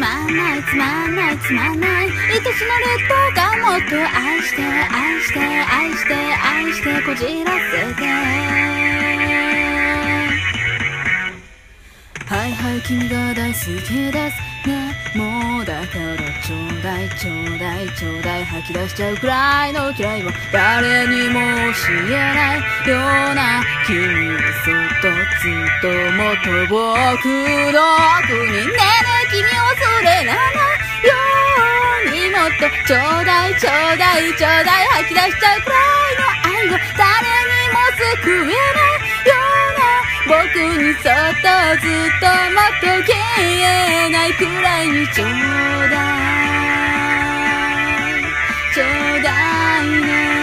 まんないつまんないつまんない愛しのレッドがもっと愛して愛して愛して愛してこじらせてはいはい君が大好きですねもうだからちょうだいちょうだいちょうだい吐き出しちゃうくらいの嫌いを誰にも教えないような君はそっとずっともっと僕の奥にねえねえ君をそれらないようにもっとちょうだいちょうだいちょうだい吐き出しちゃうくらいの愛を誰にも救えないような僕にそっとずっともっと消えないくらいにちょうだいちょうだいね